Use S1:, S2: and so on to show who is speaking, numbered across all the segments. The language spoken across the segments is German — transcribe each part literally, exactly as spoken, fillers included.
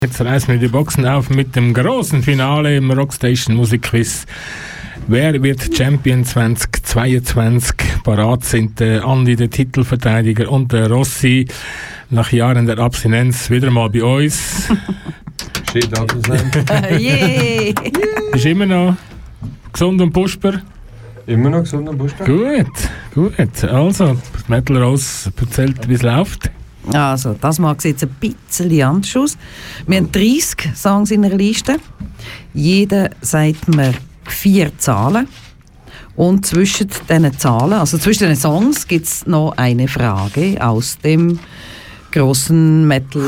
S1: Jetzt reißen wir die Boxen auf mit dem großen Finale im Rockstation Musikquiz. Wer wird Champion zwanzig zweiundzwanzig? Parat sind der Andi, der Titelverteidiger, und der Rossi nach Jahren der Abstinenz wieder mal bei uns.
S2: Schön, da zu sein.
S3: Yeah.
S1: Bist immer noch gesund und pushbar?
S2: Immer noch gesund und pushbar?
S1: Gut, gut. Also, Metal Rose erzählt, wie es läuft.
S3: Also, das mag jetzt ein bisschen anders aus. Wir haben dreissig Songs in der Liste. Jeder sagt mir vier Zahlen. Und zwischen diesen Zahlen, also zwischen den Songs, gibt es noch eine Frage aus dem grossen Metal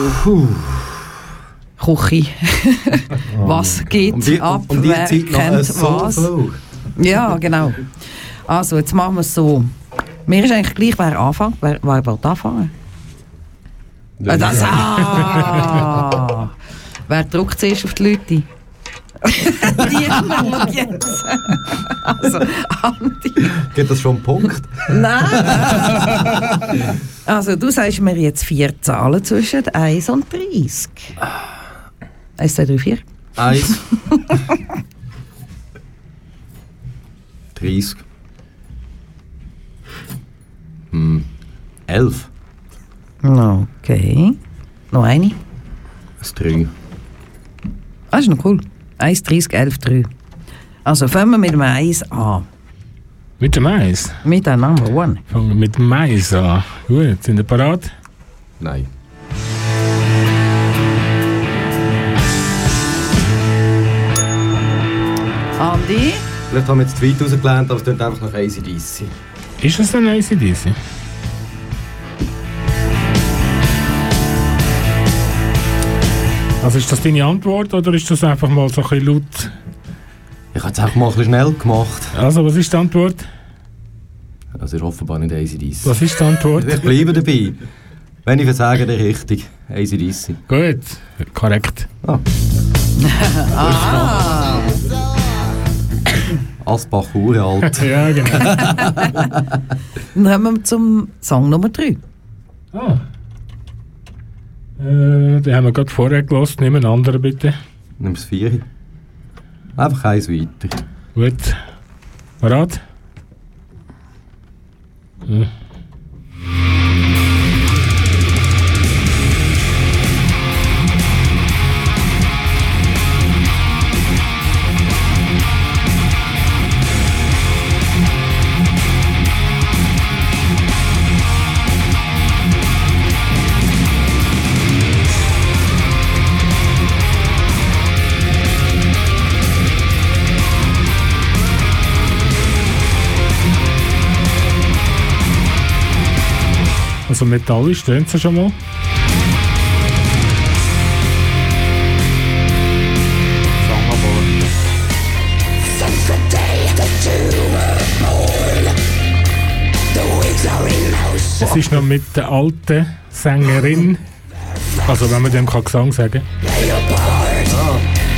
S3: Küche. Was geht
S4: um die,
S3: ab?
S4: Um, um die
S3: Wer
S4: Zeit
S3: kennt
S4: so
S3: was?
S4: Flow.
S3: Ja, genau. Also, jetzt machen wir es so. Mir ist eigentlich gleich, wer anfängt. Wer, wer will anfangen? Ah, das, ah. Wer drückt zuerst auf die Leute? Die schau jetzt. Also, Andi.
S4: Gibt das schon einen Punkt?
S3: Nein. Also, du sagst mir jetzt vier Zahlen zwischen eins und dreißig. eins, zwei, drei, vier.
S4: eins. dreißig. Hm. elf.
S3: Okay. Noch eine?
S4: Das drei.
S3: Ah, ist noch cool. eins, dreißig, elf, drei. Also fangen wir mit dem eins an.
S1: Mit dem Mais?
S3: Mit der Number One.
S1: Fangen wir mit dem Mais an. Gut, sind ihr parat?
S4: Nein.
S3: Andi?
S4: Vielleicht haben wir jetzt zu weit rausgelernt, aber es klingt einfach nach A C D C.
S1: Ist es ein A C D C? Also ist das deine Antwort oder ist das einfach mal so ein bisschen laut?
S4: Ich habe es auch mal ein bisschen schnell gemacht.
S1: Also, was ist die Antwort?
S4: Das ist offenbar nicht A C D C.
S1: Was ist die Antwort?
S4: Ich bleibe dabei. Wenn ich versage, dann richtig. A C D C.
S1: Gut, korrekt.
S4: Ah.
S3: Ah!
S4: Asbach uralt.
S1: Ja, genau.
S3: Dann kommen wir zum Song Nummer drei.
S1: Ah. Äh, den haben wir gerade vorher gehört. Nimm einen anderen bitte.
S4: Nimm das vier. Einfach eins weiter.
S1: Gut. Parat? Ja. Also metallisch, tönt sie schon mal. Es ist noch mit der alten Sängerin, also wenn man dem kann Gesang sagen kann.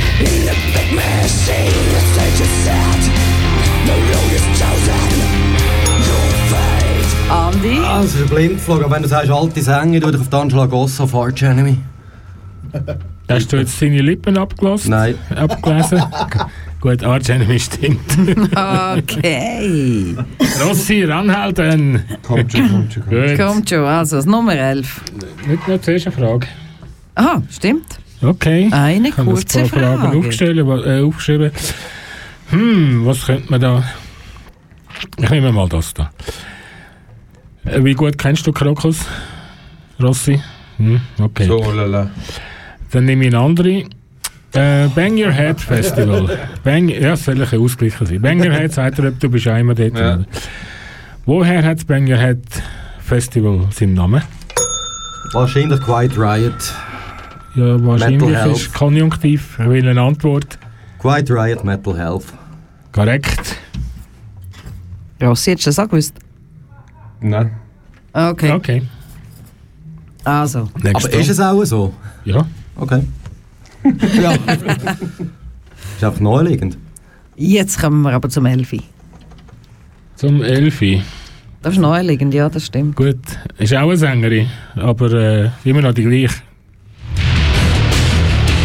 S3: Andi?
S4: Ah, das ist ein Blindflug, aber wenn du sagst, alte Sänger, du dich auf den Anschlag Ossa auf Arch Enemy.
S1: Hast du jetzt seine Lippen abgelesen?
S4: Nein.
S1: Abgelesen? Gut, Arch Enemy stimmt.
S3: Okay.
S1: Rossi, ranhalten!
S2: Kommt schon, kommt schon. Kommt.
S1: Gut.
S3: Kommt schon, also das Nummer elf.
S1: Nicht noch zuerst eine Frage.
S3: Aha, stimmt.
S1: Okay.
S3: Eine
S1: Ich habe
S3: kurze
S1: ein paar Fragen
S3: Frage.
S1: aufgestellt, äh, aufgeschrieben. Hm, was könnte man da... Ich nehme mal das da. Äh, Wie gut kennst du Krokus, Rossi? Hm, okay.
S2: So, lala.
S1: Dann nehme ich eine andere. Äh, Bang Your Head Festival. Bang, ja, es soll ein ausgleichen sein. Bang Your Head, sagt er, du bist einmal dort.
S2: Ja.
S1: Woher hat das Bang Your Head Festival seinen Namen?
S4: Wahrscheinlich Quiet Riot.
S1: Ja, wahrscheinlich
S4: Mental Health.
S1: ist Konjunktiv. Ich will eine Antwort.
S4: Quiet Riot Mental Health.
S1: Korrekt.
S3: Rossi, hättest du das auch gewusst?
S2: Nein.
S3: Okay.
S1: Okay.
S3: Also.
S1: Nächster.
S4: Aber ist es auch so?
S1: Ja.
S4: Okay. Ja. Ist einfach naheliegend.
S3: Jetzt kommen wir aber zum Elfi.
S1: Zum Elfi.
S3: Das ist naheliegend, ja, das stimmt.
S1: Gut, ist auch eine Sängerin, aber äh, immer noch die gleiche.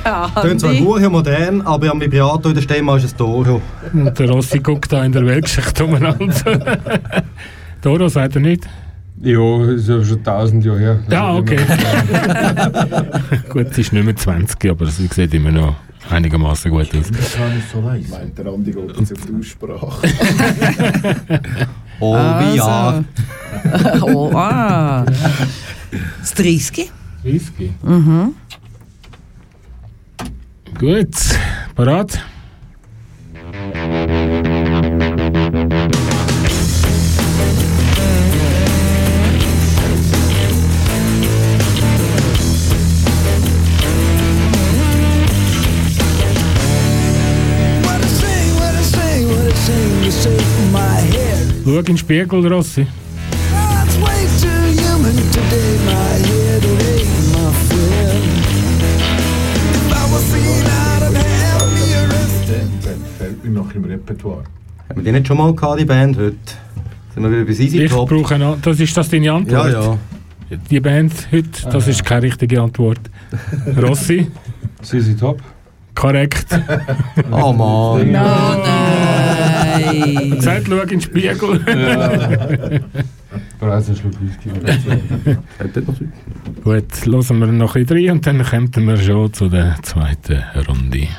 S4: Tönt zwar gut modern, aber am Vibrato in der Stimme ist ein Toro.
S1: Und der Rossi guckt da in der Weltgeschichte umeinander. Toro sagt er nicht?
S2: Ja, ist ja schon tausend Jahre her.
S1: Ja, okay. Gut, es ist nicht mehr zwanzig, aber sie sieht immer noch einigermaßen gut aus.
S5: Das habe ich so leise. Meint der Andi geht jetzt auf die Aussprache.
S4: Oh, wie ja.
S3: Oh, ah. Das dreißig.
S1: dreißig?
S3: Mhm.
S1: Gut, parat? Schau in den Spiegel, Rossi.
S5: Dann fällt mir noch im Repertoire.
S4: Haben wir die nicht schon mal gehabt, die Band heute? Sind wir wieder bei Easy
S1: Ich
S4: Top?
S1: brauche noch, das ist das deine Antwort?
S4: Ja, ja.
S1: Die Band heute, das
S2: Ah,
S1: ist keine richtige Antwort. Rossi?
S2: C C Top.
S1: Korrekt.
S4: Oh Mann.
S3: Oh nein.
S1: Gesagt, schau in den Spiegel.
S2: Bereits ein Schluck Whisky.
S1: Gut, hören wir noch ein bisschen rein und dann kommen wir schon zu der zweiten Runde.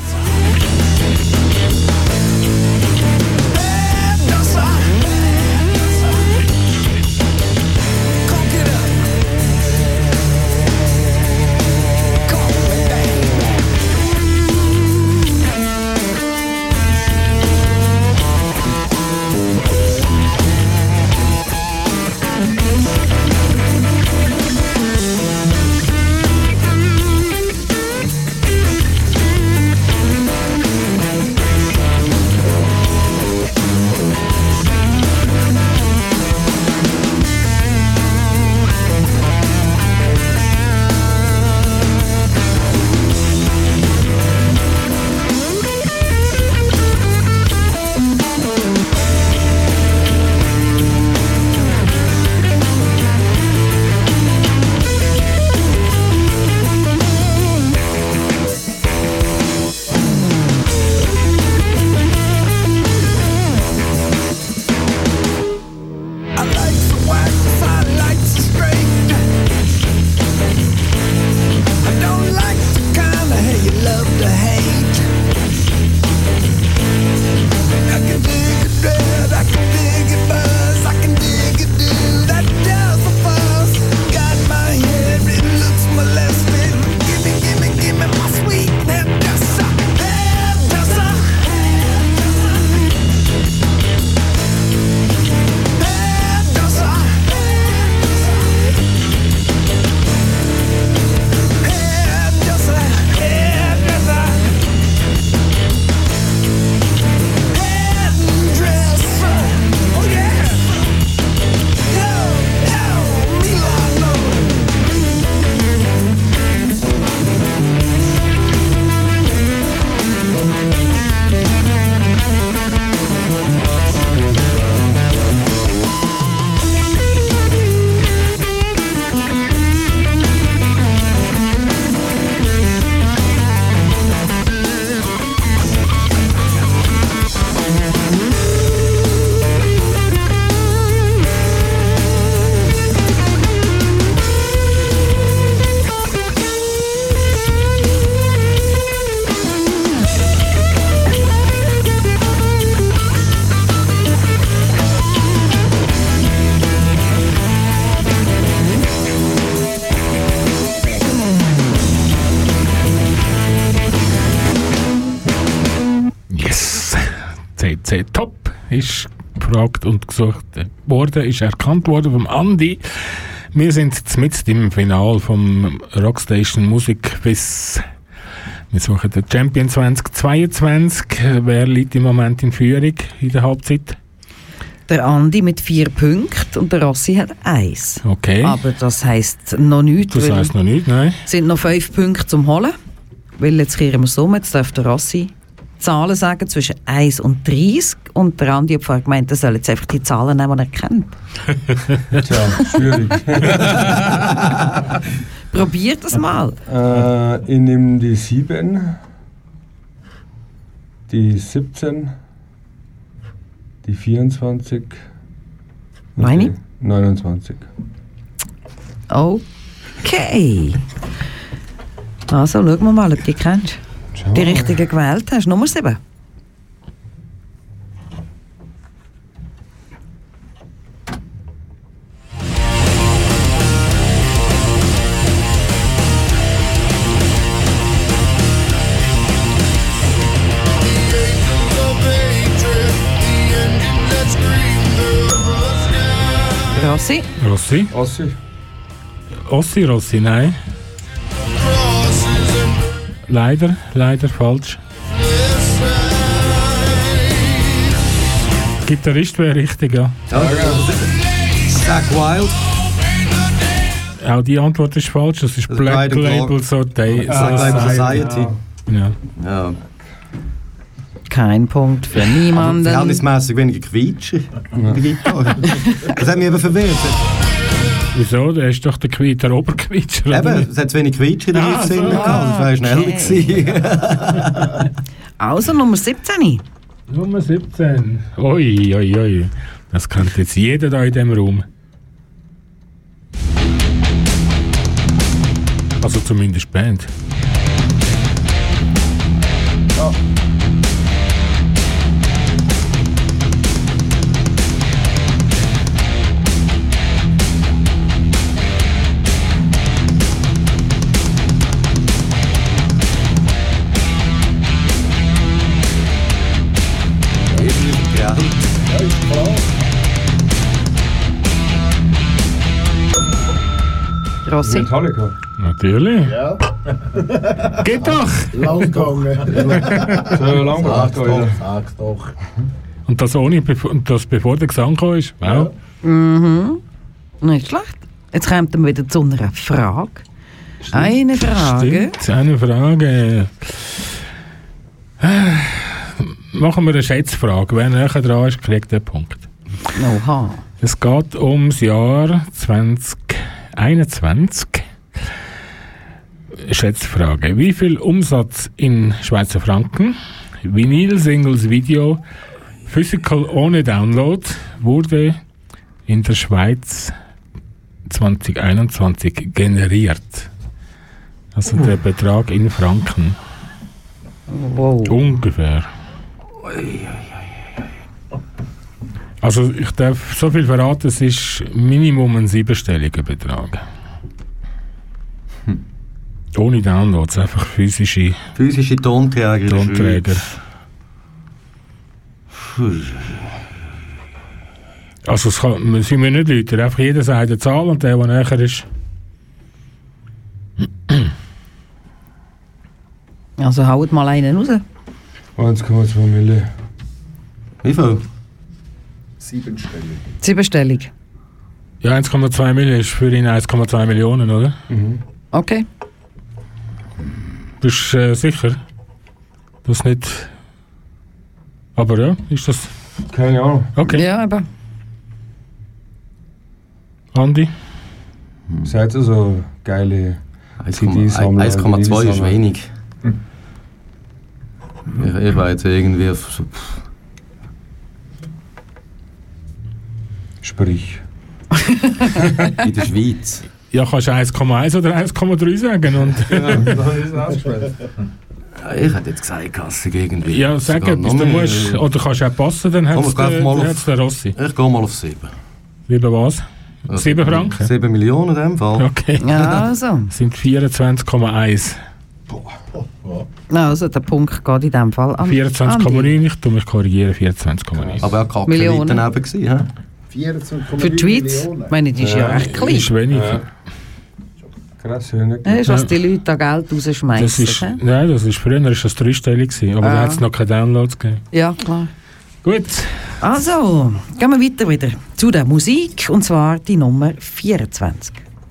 S1: C C Top ist gefragt und gesucht worden, ist erkannt worden vom Andi. Wir sind mitten im Finale vom Rockstation Musikquiz. Wir suchen den Champion zwanzig zweiundzwanzig. Wer liegt im Moment in Führung in der Halbzeit?
S3: Der Andi mit vier Punkten und der Rossi hat eins.
S1: Okay.
S3: Aber das heisst noch nichts.
S1: Das heisst noch nicht, nein.
S3: Es sind noch fünf Punkte zum Holen. Weil jetzt kehren wir es um. Jetzt darf der Rossi Zahlen sagen zwischen eins und dreißig und der Andi hat vorher gemeint, er soll jetzt einfach die Zahlen nehmen, die er kennt.
S2: Tja, schwierig.
S3: Probiert das mal.
S2: äh, ich nehme die sieben, die siebzehn, die vierundzwanzig und
S3: Meine?
S2: die neunundzwanzig.
S3: Okay. Also, schauen wir mal, ob du die kennst.
S2: Schau.
S3: Die richtige gewählt hast. Nummer sieben. Rossi.
S1: Rossi?
S2: Ossi?
S1: Ossi, Rossi, nein. Leider, leider falsch. Gitarrist wäre richtig, ja.
S4: Zack Wild.
S1: Auch die Antwort ist falsch. Das ist
S4: Das
S1: Black
S4: Pride and
S1: Label so Day.
S4: Black Label Society.
S1: Ja.
S4: Ja.
S3: Kein Punkt für
S4: Aber
S3: niemanden.
S4: verhältnismäßig weniger Quietsch. Die Gitarre. Das hat mich eben verwirrt.
S1: Wieso? Der ist doch der, Qui der Oberquitscher. oder
S4: Eben,
S1: nicht?
S4: es hat zu wenig Quietsch in der
S1: Ah,
S4: Riffs
S1: so.
S4: drin gehabt. Das wäre schneller gewesen.
S3: Also Nummer siebzehn.
S1: Nummer siebzehn. Ui, ui, ui. Das kennt jetzt jeder da in diesem Raum. Also zumindest Band.
S4: Ja.
S3: Rossi.
S2: Metallica.
S1: Natürlich.
S5: Ja,
S1: Geht doch!
S5: lang gegangen.
S2: So lang
S5: Sag's
S2: gebracht,
S5: doch,
S2: Alter.
S5: sag's doch.
S1: Und das, ohne, bev- und das bevor der Gesang kam ist. Wow.
S3: Mhm. Nicht schlecht. Jetzt kommt wir wieder zu einer Frage. Eine Frage.
S1: Stimmt, eine Frage. Äh, Machen wir eine Schätzfrage. Wer näher dran ist, kriegt den Punkt.
S3: Oha.
S1: Es geht ums Jahr zwanzig einundzwanzig. Schätzfrage. Wie viel Umsatz in Schweizer Franken, Vinyl, Singles, Video, Physical ohne Download wurde in der Schweiz zwanzig einundzwanzig generiert? Also der Betrag in Franken.
S3: Wow.
S1: Ungefähr. Also ich darf so viel verraten, es ist Minimum ein siebenstelliger Betrag.
S4: Hm.
S1: Ohne Downloads, einfach physische
S4: Physische Tonträger. in der
S1: Tonträger.
S4: Schweiz.
S1: Also es kann, wir sind wir nicht Leute, einfach jeder sagt eine Zahl und der, der näher ist.
S3: Also haut mal einen raus.
S2: eins Komma zwei Millionen.
S4: Wie viel?
S5: Siebenstellig.
S3: Siebenstellig.
S1: Ja, eins Komma zwei Millionen ist für ihn eins Komma zwei Millionen, oder?
S2: Mhm.
S3: Okay.
S1: Bist du äh, sicher? Das nicht... Aber ja, ist das...
S2: Keine Ahnung.
S1: Okay,
S3: Ja, aber.
S1: Andi?
S2: Seid ihr so geile C D-Sammler?
S4: eins Komma zwei ist
S2: Vinyl-Sammler?
S4: wenig. Ich, ich war jetzt irgendwie auf so, pff,
S2: Sprich.
S4: in der Schweiz.
S1: Ja, kannst du eins Komma eins oder eins Komma drei sagen? Und
S4: Ich hätte jetzt gesagt, Kasse irgendwie.
S1: ja, sag
S4: sogar
S1: etwas,
S4: noch
S1: du
S4: mehr.
S1: musst... Oder kannst du auch passen, dann hat
S4: Komm,
S1: es
S4: ich geh
S1: der,
S4: mal
S1: dann
S4: auf-
S1: hat's der Rossi.
S4: Ich gehe mal auf sieben.
S1: Lieber was?
S4: Also,
S1: Sieben Franken?
S4: sieben Millionen in dem Fall.
S1: Okay.
S3: Also.
S1: Sind vierundzwanzig Komma eins.
S3: Also, der Punkt geht in dem Fall an.
S1: vierundzwanzig Komma
S3: Andi.
S1: neun, ich tu mich korrigieren, vierundzwanzig Komma neun.
S4: Aber auch Kacke
S3: Millionen.
S4: daneben gewesen, hä?
S5: vierundzwanzig Komma
S3: Für die
S5: neun
S3: Schweiz,
S5: Millionen.
S3: ich meine, die ist ja,
S2: Ja.
S3: recht klein.
S1: Ist wenig.
S2: Ja. Krass, ja nicht.
S3: Das ist, was
S1: Ja.
S3: die Leute da Geld
S1: Das
S3: rausschmeißen.
S1: ist,
S3: hä?
S1: nein, das ist früher ist das dreistellig gewesen, aber
S3: Ah.
S1: da hat es noch keine Downloads gegeben.
S3: Ja, klar.
S1: Gut,
S3: Also, gehen wir weiter wieder zu der Musik, und zwar die Nummer vierundzwanzig.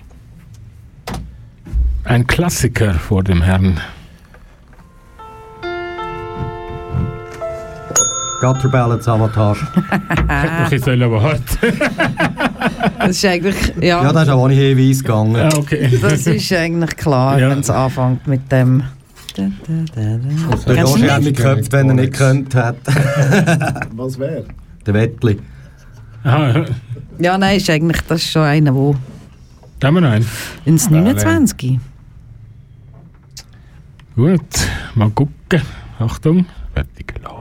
S1: ein Klassiker vor dem Herrn.
S4: Gutter Ballad Savatage.
S1: Ich soll aber warten.
S3: Das ist eigentlich, ja,
S4: Ja, das ist auch ohne Hinweis gegangen.
S1: Ah, okay.
S3: das ist eigentlich klar,
S1: Ja.
S3: wenn es anfängt mit dem... Da, da, da, da.
S4: Der
S3: Kennst du
S4: Roger hat
S3: nicht?
S4: mich geköpft, wenn er nicht gekannt hat.
S5: Was wäre?
S4: Der Wettli.
S1: Aha,
S3: Ja, nein, ist eigentlich, das ist schon einer, der
S1: da haben wir noch einen.
S3: ins neunundzwanzig.
S1: Gut, mal gucken. Achtung, fertig, los.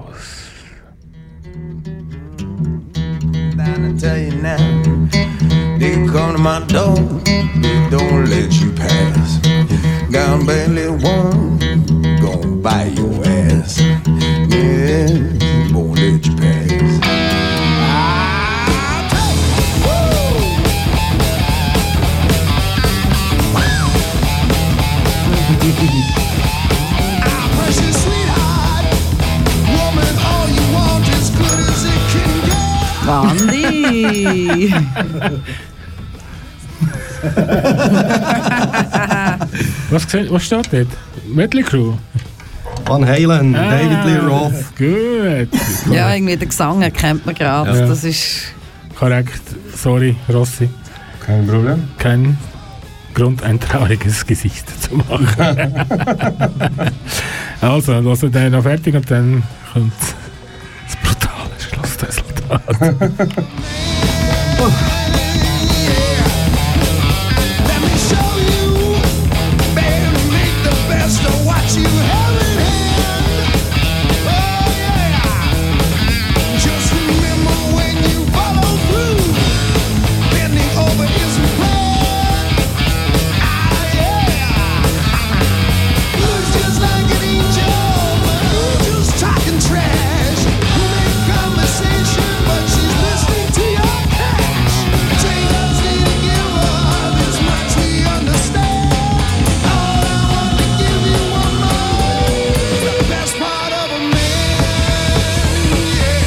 S6: Down and tell you now, they come to my door, they don't let you pass. Down barely one, gonna buy your ass. Yeah, won't let you pass. I'll tell you, woo! Ah, precious sweetheart, woman, all you want is good as it can get.
S3: Andi!
S1: Was, gesehen- was steht dort? Mötley Crew?
S4: Van Halen, David Lee Roth.
S1: Gut.
S3: Ja, irgendwie den Gesang erkennt man gerade.
S1: Ja.
S3: Das ist...
S1: Korrekt. Sorry, Rossi.
S2: Kein Problem.
S1: Kein Grund, ein trauriges Gesicht zu machen. Also, lassen wir den noch fertig und dann kommt das brutale Schlussresultat.
S6: Let me show you, baby, make the best of what you have in hand. Oh yeah, just remember when you follow through, bending over isn't planned. Ah yeah, looks just like an angel, but who's just talking trash? You make conversation, but she's listening to your cash. Take us need to give her this much we understand. All I want to give you one more, the best part of a man. Yeah.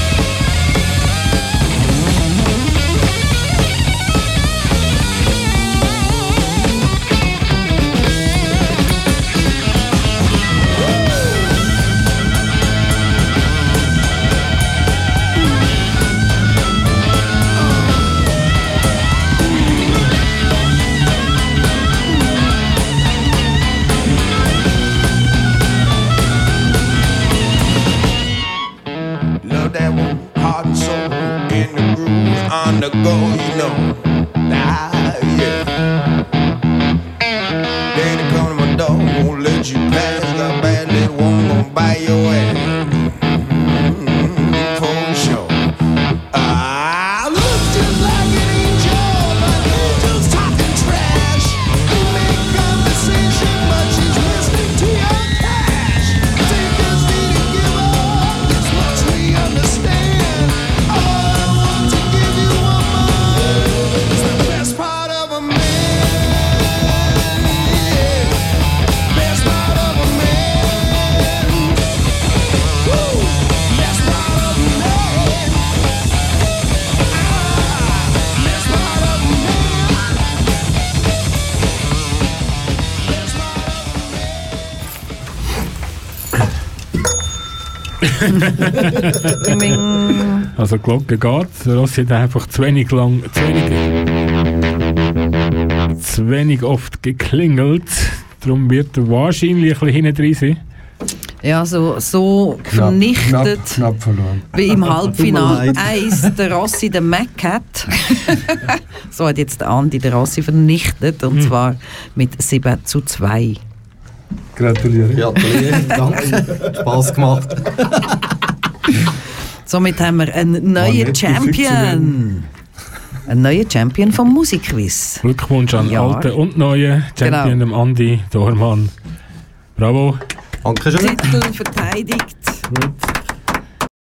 S6: Love that one, heart and soul, in the groove, on the go, you know. Ah, yeah. Daddy come to my door, won't let you pass. Got bad little one, gon' buy your ass. Mm, for sure. Ah, looks just like an angel, but he's just talking trash. You make conversation, but she's listening to your cash. Take us need to give up this much we understand. All I want to give you one more is the best part of a man. Yeah. Best part of a man. Woo. Best part of a man. Ah, best part of a man. Best part of a man.
S3: Ding, ding.
S1: Also die Glocke geht. Rossi hat einfach zu wenig lang, zu wenig, zu wenig oft geklingelt. Darum wird er wahrscheinlich ein bisschen hinten drin sein.
S3: Ja, so, so
S2: Knapp,
S3: vernichtet
S2: knapp, knapp verloren.
S3: wie im Halbfinale
S4: Tut mir
S3: eins der Rossi den Mac hat. So hat jetzt der Andi den Rossi vernichtet, und zwar mit sieben zu zwei.
S2: Gratuliere.
S4: Gratuliere, danke. Spass gemacht.
S3: Somit haben wir einen
S2: War
S3: neuen
S2: nicht
S3: Champion. Einen neuen Champion vom Musikquiz.
S1: Glückwunsch an
S3: Ja.
S1: alten und neuen Champion,
S3: Genau.
S1: dem Andi Dormann. Bravo.
S4: Dankeschön.
S3: Titel verteidigt.
S1: Gut.